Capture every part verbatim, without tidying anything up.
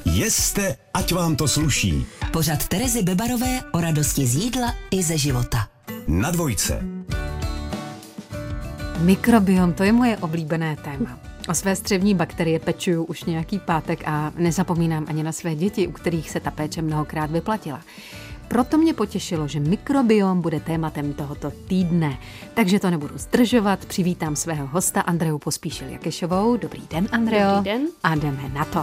Jeste, ať vám to sluší. Pořad Terezy Bebarové o radosti z jídla i ze života. Na dvojce. Mikrobiom, to je moje oblíbené téma. O své střevní bakterie pečuju už nějaký pátek a nezapomínám ani na své děti, u kterých se ta péče mnohokrát vyplatila. Proto mě potěšilo, že mikrobiom bude tématem tohoto týdne. Takže to nebudu zdržovat, přivítám svého hosta Andreu Pospíšil-Jakešovou. Dobrý den, Andreo. Dobrý den. A jdeme na to.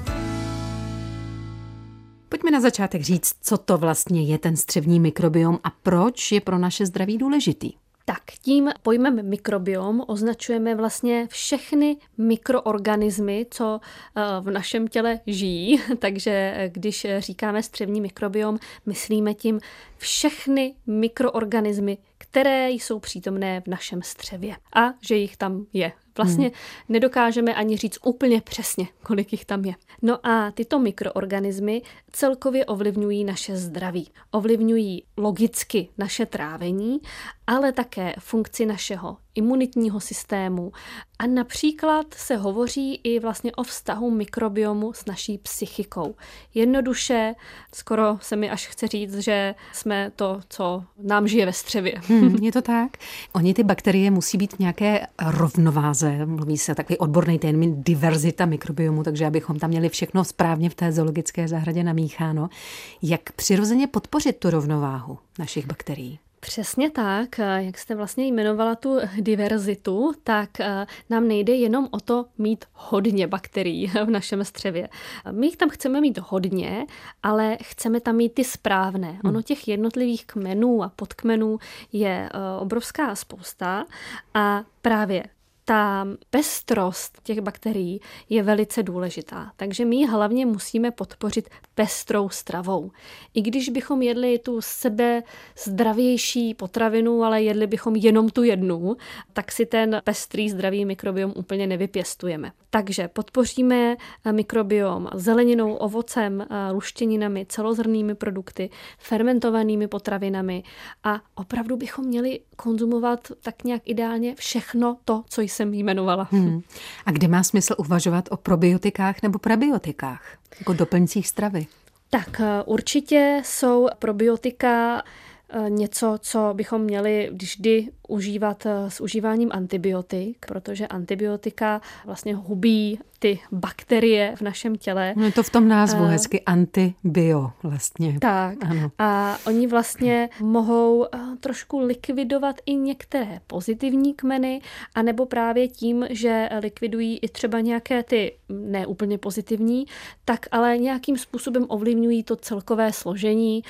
Pojďme na začátek říct, co to vlastně je ten střevní mikrobiom a proč je pro naše zdraví důležitý. Tak tím pojmem mikrobiom označujeme vlastně všechny mikroorganismy, co v našem těle žijí. Takže když říkáme střevní mikrobiom, myslíme tím všechny mikroorganismy, které jsou přítomné v našem střevě a že jich tam je. Vlastně hmm. nedokážeme ani říct úplně přesně, kolik jich tam je. No a tyto mikroorganismy celkově ovlivňují naše zdraví. Ovlivňují logicky naše trávení, ale také funkci našeho imunitního systému. A například se hovoří i vlastně o vztahu mikrobiomu s naší psychikou. Jednoduše, skoro se mi až chce říct, že jsme to, co nám žije ve střevě. Hmm, je to tak? Oni ty bakterie musí být v nějaké rovnováze. Mluví se takový odborný termín diverzita mikrobiomu, takže abychom tam měli všechno správně v té zoologické zahradě namícháno. Jak přirozeně podpořit tu rovnováhu našich bakterií? Přesně tak, jak jste vlastně jmenovala tu diverzitu, tak nám nejde jenom o to mít hodně bakterií v našem střevě. My jich tam chceme mít hodně, ale chceme tam mít ty správné. Ono těch jednotlivých kmenů a podkmenů je obrovská spousta a právě ta pestrost těch bakterií je velice důležitá. Takže my hlavně musíme podpořit pestrou stravou. I když bychom jedli tu sebe zdravější potravinu, ale jedli bychom jenom tu jednu, tak si ten pestrý zdravý mikrobiom úplně nevypěstujeme. Takže podpoříme mikrobiom zeleninou, ovocem, luštěninami, celozrnnými produkty, fermentovanými potravinami a opravdu bychom měli konzumovat tak nějak ideálně všechno to, co jsem jmenovala. Hmm. A kde má smysl uvažovat o probiotikách nebo prebiotikách, jako doplňcích stravy? Tak určitě jsou probiotika něco, co bychom měli vždy užívat s užíváním antibiotik, protože antibiotika vlastně hubí ty bakterie v našem těle. No je to v tom názvu uh, hezky antibio vlastně. Tak. Ano. A oni vlastně mohou trošku likvidovat i některé pozitivní kmeny, anebo právě tím, že likvidují i třeba nějaké ty neúplně pozitivní, tak ale nějakým způsobem ovlivňují to celkové složení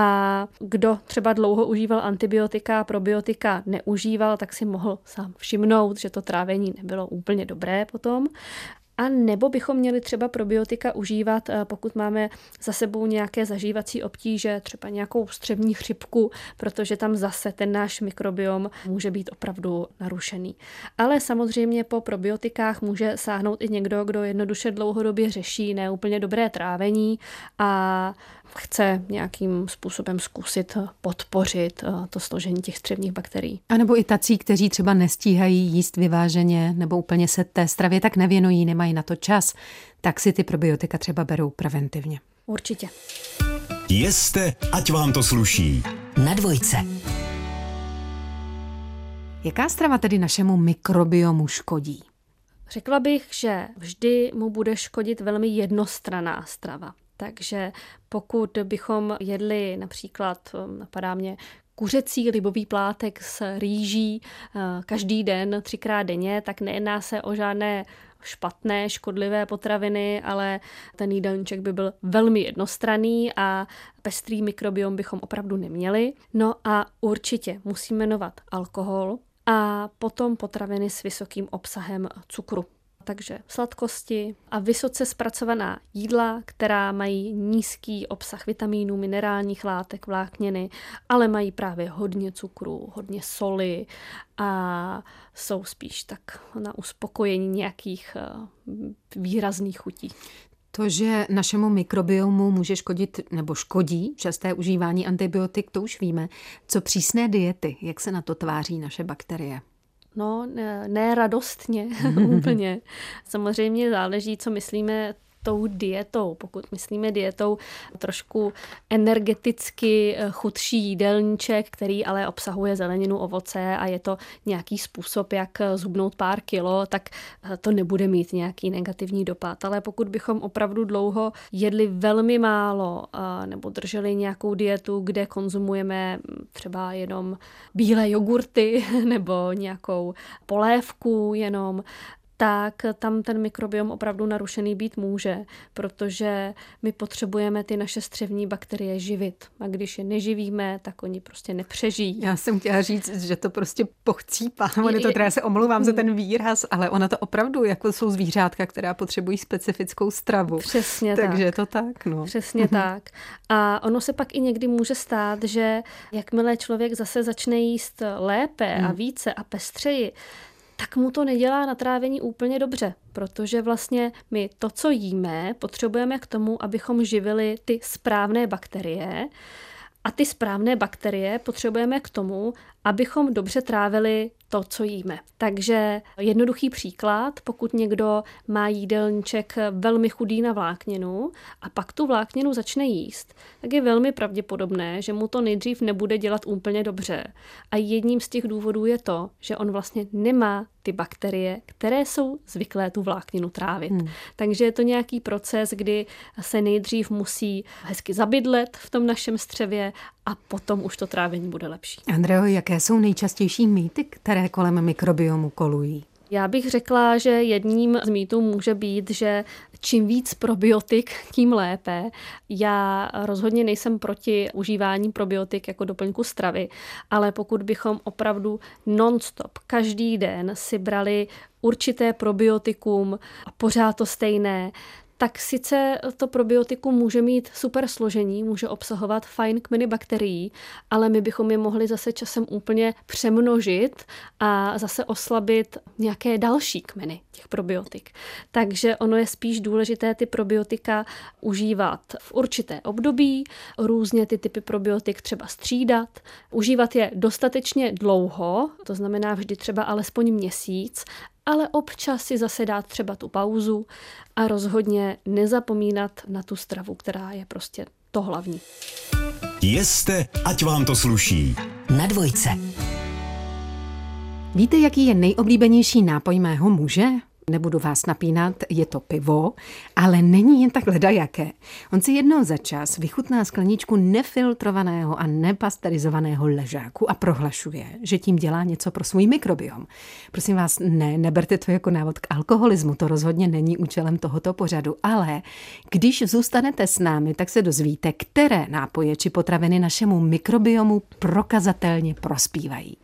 a kdo třeba dlouho užíval antibiotika, probiotika neužíval, tak si mohl sám všimnout, že to trávení nebylo úplně dobré potom. A nebo bychom měli třeba probiotika užívat, pokud máme za sebou nějaké zažívací obtíže, třeba nějakou střevní chřipku, protože tam zase ten náš mikrobiom může být opravdu narušený. Ale samozřejmě po probiotikách může sáhnout i někdo, kdo jednoduše dlouhodobě řeší neúplně dobré trávení a chce nějakým způsobem zkusit podpořit to složení těch střevních bakterií. A nebo i tací, kteří třeba nestíhají jíst vyváženě nebo úplně se té stravě tak nevěnují, nemají na to čas, tak si ty probiotika třeba berou preventivně. Určitě. Jeste, ať vám to sluší. Na dvojce. Jaká strava tedy našemu mikrobiomu škodí? Řekla bych, že vždy mu bude škodit velmi jednostranná strava. Takže pokud bychom jedli například, napadá mě, kuřecí libový plátek s rýží každý den, třikrát denně, tak nejedná se o žádné špatné, škodlivé potraviny, ale ten jídelníček by byl velmi jednostranný a pestrý mikrobiom bychom opravdu neměli. No a určitě musíme jmenovat alkohol a potom potraviny s vysokým obsahem cukru. Takže sladkosti a vysoce zpracovaná jídla, která mají nízký obsah vitamínů, minerálních látek, vlákniny, ale mají právě hodně cukru, hodně soli a jsou spíš tak na uspokojení nějakých výrazných chutí. To, že našemu mikrobiomu může škodit nebo škodí časté užívání antibiotik, to už víme. Co přísné diety, jak se na to tváří naše bakterie? No, ne, ne radostně úplně. Samozřejmě záleží, co myslíme tou dietou, pokud myslíme dietou, trošku energeticky chudší jídelníček, který ale obsahuje zeleninu, ovoce a je to nějaký způsob, jak zhubnout pár kilo, tak to nebude mít nějaký negativní dopad. Ale pokud bychom opravdu dlouho jedli velmi málo nebo drželi nějakou dietu, kde konzumujeme třeba jenom bílé jogurty nebo nějakou polévku jenom, tak tam ten mikrobiom opravdu narušený být může, protože my potřebujeme ty naše střevní bakterie živit. A když je neživíme, tak oni prostě nepřežijí. Já jsem chtěla říct, že to prostě pochcípá. Ono to teda, já se omlouvám za ten výraz, ale ona to opravdu jako jsou zvířátka, která potřebují specifickou stravu. Přesně Takže tak. Takže je to tak, no. Přesně tak. A ono se pak i někdy může stát, že jakmile člověk zase začne jíst lépe a více a pestřeji, tak mu to nedělá na trávení úplně dobře, protože vlastně my to, co jíme, potřebujeme k tomu, abychom živili ty správné bakterie a ty správné bakterie potřebujeme k tomu, abychom dobře trávili to, co jíme. Takže jednoduchý příklad, pokud někdo má jídelníček velmi chudý na vlákninu a pak tu vlákninu začne jíst, tak je velmi pravděpodobné, že mu to nejdřív nebude dělat úplně dobře. A jedním z těch důvodů je to, že on vlastně nemá ty bakterie, které jsou zvyklé tu vlákninu trávit. Hmm. Takže je to nějaký proces, kdy se nejdřív musí hezky zabydlet v tom našem střevě a potom už to trávení bude lepší. Andreo, jaké jsou nejčastější mýty, které kolem mikrobiomu kolují? Já bych řekla, že jedním z mýtů může být, že čím víc probiotik, tím lépe. Já rozhodně nejsem proti užívání probiotik jako doplňku stravy, ale pokud bychom opravdu non-stop, každý den si brali určité probiotikum a pořád to stejné, tak sice to probiotikum může mít super složení, může obsahovat fajn kmeny bakterií, ale my bychom je mohli zase časem úplně přemnožit a zase oslabit nějaké další kmeny těch probiotik. Takže ono je spíš důležité ty probiotika užívat v určité období, různě ty typy probiotik třeba střídat, užívat je dostatečně dlouho, to znamená vždy třeba alespoň měsíc, ale občas si zase dát třeba tu pauzu a rozhodně nezapomínat na tu stravu, která je prostě to hlavní. Jeste, ať vám to sluší. Na dvojce. Víte, jaký je nejoblíbenější nápoj mého muže? Nebudu vás napínat, je to pivo, ale není jen tak ledajaké. On si jednou za čas vychutná skleničku nefiltrovaného a nepasterizovaného ležáku a prohlašuje, že tím dělá něco pro svůj mikrobiom. Prosím vás, ne, neberte to jako návod k alkoholismu, to rozhodně není účelem tohoto pořadu, ale když zůstanete s námi, tak se dozvíte, které nápoje či potraviny našemu mikrobiomu prokazatelně prospívají.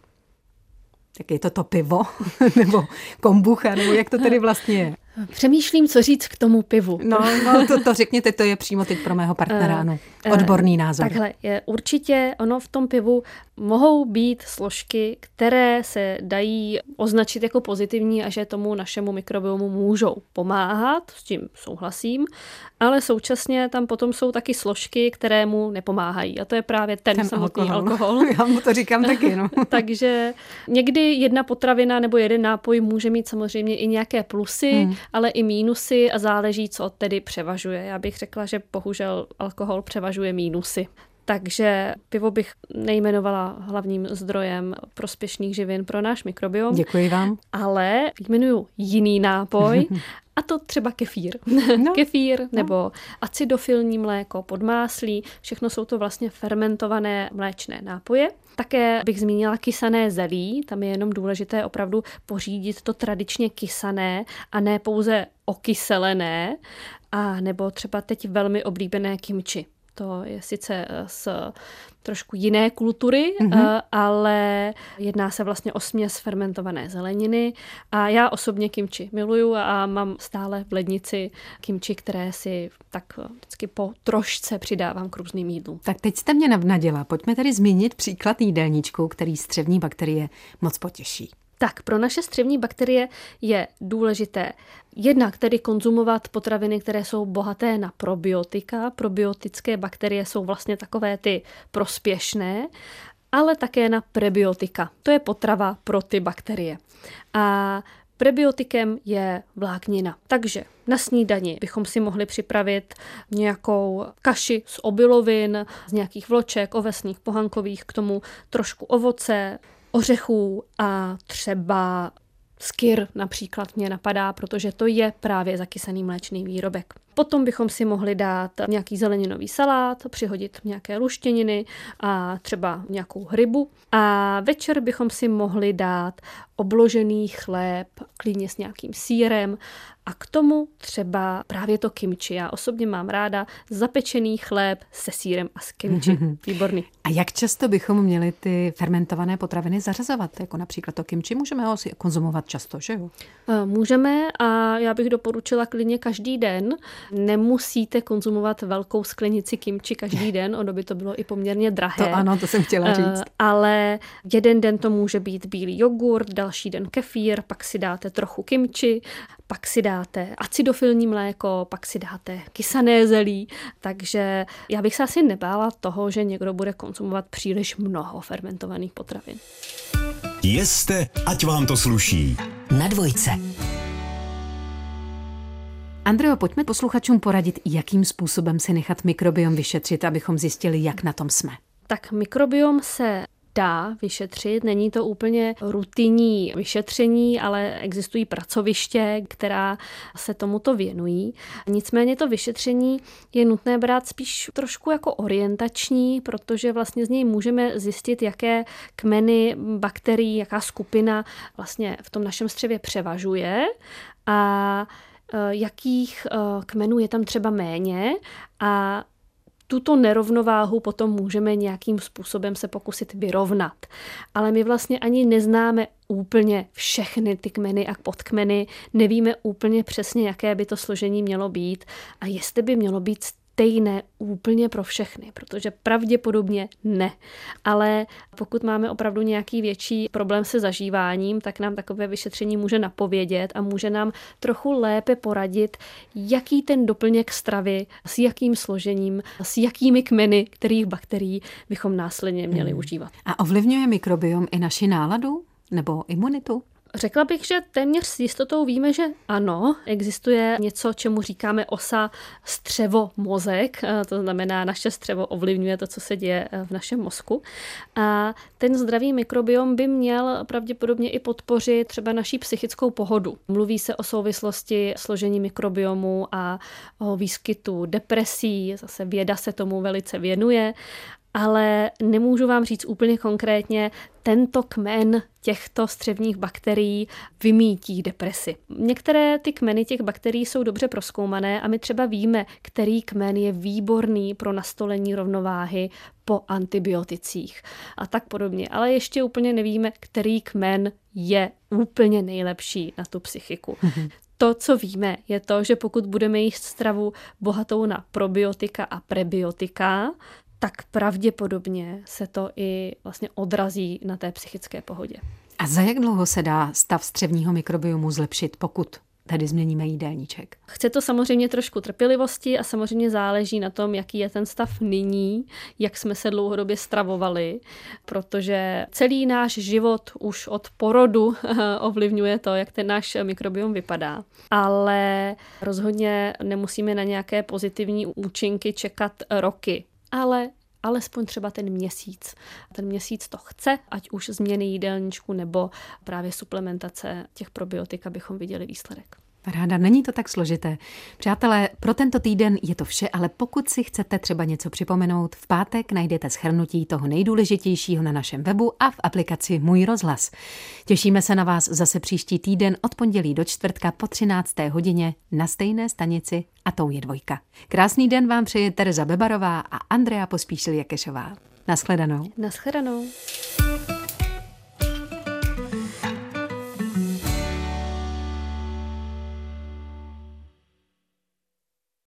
Tak je to to pivo, nebo kombucha, nebo jak to tedy vlastně je? Přemýšlím, co říct k tomu pivu. No, no to, to řekněte, to je přímo teď pro mého partnera, ano. Odborný názor. Takhle, je, určitě ono v tom pivu mohou být složky, které se dají označit jako pozitivní a že tomu našemu mikrobiomu můžou pomáhat, s tím souhlasím, ale současně tam potom jsou taky složky, které mu nepomáhají a to je právě ten, ten samotný alkohol. alkohol. Já mu to říkám taky, no. Takže někdy jedna potravina nebo jeden nápoj může mít samozřejmě i nějaké plusy, hmm. ale i mínusy a záleží, co tedy převažuje. Já bych řekla, že bohužel alkohol převažuje mínusy. Takže pivo bych nejmenovala hlavním zdrojem prospěšných živin pro náš mikrobiom. Děkuji vám. Ale jmenuju jiný nápoj, a to třeba kefír. No. Kefír nebo acidofilní mléko, podmáslí, všechno jsou to vlastně fermentované mléčné nápoje. Také bych zmínila kysané zelí, tam je jenom důležité opravdu pořídit to tradičně kysané a ne pouze okyselené, a nebo třeba teď velmi oblíbené kimči. To je sice z trošku jiné kultury, mm-hmm. ale jedná se vlastně o směs fermentované zeleniny a já osobně kimči miluju a mám stále v lednici kimči, které si tak vždycky po trošce přidávám k různým jídlům. Tak teď jste mě navnadila. Pojďme tedy zmínit příklad jídelníčku, který střevní bakterie moc potěší. Tak pro naše střevní bakterie je důležité jednak tedy konzumovat potraviny, které jsou bohaté na probiotika. Probiotické bakterie jsou vlastně takové ty prospěšné, ale také na prebiotika. To je potrava pro ty bakterie. A Prebiotikem je vláknina. Takže na snídani bychom si mohli připravit nějakou kaši z obilovin, z nějakých vloček, ovesných, pohankových, k tomu trošku ovoce, ořechů a třeba skyr například mě napadá, protože to je právě zakysaný mléčný výrobek. Potom bychom si mohli dát nějaký zeleninový salát, přihodit nějaké luštěniny a třeba nějakou hrybu. A večer bychom si mohli dát obložený chléb, klidně s nějakým sýrem a k tomu třeba právě to kimči. Já osobně mám ráda zapečený chléb se sýrem a s kimči. Výborný. A jak často bychom měli ty fermentované potraviny zařazovat? Jako například to kimči, můžeme ho si konzumovat často, že jo? Můžeme a já bych doporučila klidně každý den. Nemusíte konzumovat velkou sklenici kimči každý den, ono by to bylo i poměrně drahé. To ano, to jsem chtěla říct. Ale jeden den to může být bílý jogurt, další den kefír, pak si dáte trochu kimči, pak si dáte acidofilní mléko, pak si dáte kysané zelí, takže já bych se asi nebála toho, že někdo bude konzumovat příliš mnoho fermentovaných potravin. Jeste, ať vám to sluší. Na dvojce. Andreo, pojďme posluchačům poradit, jakým způsobem si nechat mikrobiom vyšetřit, abychom zjistili, jak na tom jsme. Tak mikrobiom se dá vyšetřit, není to úplně rutinní vyšetření, ale existují pracoviště, která se tomuto věnují. Nicméně to vyšetření je nutné brát spíš trošku jako orientační, protože vlastně z něj můžeme zjistit, jaké kmeny bakterií, jaká skupina vlastně v tom našem střevě převažuje a jakých kmenů je tam třeba méně a tuto nerovnováhu potom můžeme nějakým způsobem se pokusit vyrovnat. Ale my vlastně ani neznáme úplně všechny ty kmeny a podkmeny, nevíme úplně přesně, jaké by to složení mělo být a jestli by mělo být stejné úplně pro všechny, protože pravděpodobně ne. Ale pokud máme opravdu nějaký větší problém se zažíváním, tak nám takové vyšetření může napovědět a může nám trochu lépe poradit, jaký ten doplněk stravy, s jakým složením, s jakými kmeny, kterých bakterií bychom následně měli hmm. užívat. A ovlivňuje mikrobiom i naši náladu nebo imunitu? Řekla bych, že téměř s jistotou víme, že ano, existuje něco, čemu říkáme osa střevo-mozek, to znamená, naše střevo ovlivňuje to, co se děje v našem mozku. A ten zdravý mikrobiom by měl pravděpodobně i podpořit třeba naší psychickou pohodu. Mluví se o souvislosti složení mikrobiomu a o výskytu depresí, zase věda se tomu velice věnuje, ale nemůžu vám říct úplně konkrétně, tento kmen těchto střevních bakterií vymítí depresi. Některé ty kmeny těch bakterií jsou dobře prozkoumané a my třeba víme, který kmen je výborný pro nastolení rovnováhy po antibioticích a tak podobně. Ale ještě úplně nevíme, který kmen je úplně nejlepší na tu psychiku. Mm-hmm. To, co víme, je to, že pokud budeme jíst stravu bohatou na probiotika a prebiotika, tak pravděpodobně se to i vlastně odrazí na té psychické pohodě. A za jak dlouho se dá stav střevního mikrobiomu zlepšit, pokud tady změníme jídelníček? Chce to samozřejmě trošku trpělivosti a samozřejmě záleží na tom, jaký je ten stav nyní, jak jsme se dlouhodobě stravovali, protože celý náš život už od porodu ovlivňuje to, jak ten náš mikrobiom vypadá. Ale rozhodně nemusíme na nějaké pozitivní účinky čekat roky. Ale alespoň třeba ten měsíc. Ten měsíc to chce, ať už změny jídelníčku nebo právě suplementace těch probiotik, abychom viděli výsledek. Ráda, není to tak složité. Přátelé, pro tento týden je to vše, ale pokud si chcete třeba něco připomenout, v pátek najdete shrnutí toho nejdůležitějšího na našem webu a v aplikaci Můj rozhlas. Těšíme se na vás zase příští týden od pondělí do čtvrtka po třinácté hodině na stejné stanici a tou je dvojka. Krásný den vám přeje Tereza Bebarová a Andrea Pospíšil-Jakešová. Naschledanou. Naschledanou.